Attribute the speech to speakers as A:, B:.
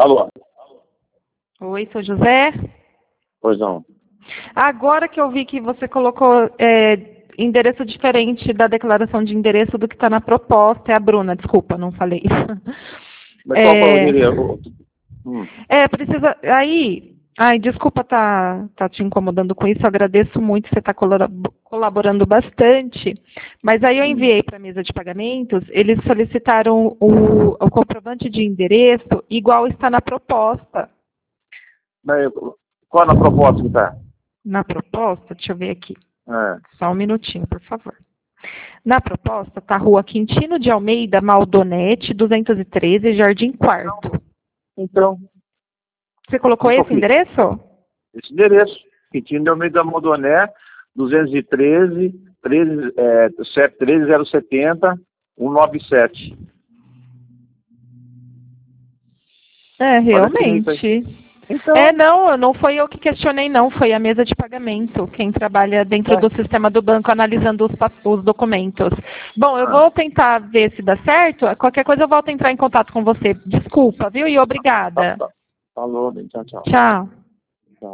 A: Alô?
B: Oi, sou José.
A: Pois não.
B: Agora que eu vi que você colocou endereço diferente da declaração de endereço do que está na proposta. É a Bruna, desculpa, não falei.
A: Mas qual foi o endereço?
B: Precisa. Ai, desculpa tá te incomodando com isso, eu agradeço muito, você está colaborando bastante, mas aí eu enviei para a mesa de pagamentos, eles solicitaram o comprovante de endereço igual está na proposta.
A: Mas qual na proposta que está?
B: Na proposta, deixa eu ver aqui.
A: É.
B: Só um minutinho, por favor. Na proposta está Rua Quintino de Almeida, Maldonete, 213, Jardim Quarto.
A: Então,
B: Você colocou esse endereço?
A: esse endereço. Quintino de Almeida Mondoné, 213, 73070, 197.
B: Realmente.
A: Então,
B: Não foi eu que questionei, não. Foi a mesa de pagamento, quem trabalha dentro do sistema do banco analisando os documentos. Bom, eu vou tentar ver se dá certo. Qualquer coisa eu volto a entrar em contato com você. Desculpa, viu? E obrigada.
A: Falou, tchau, tchau.
B: Tchau.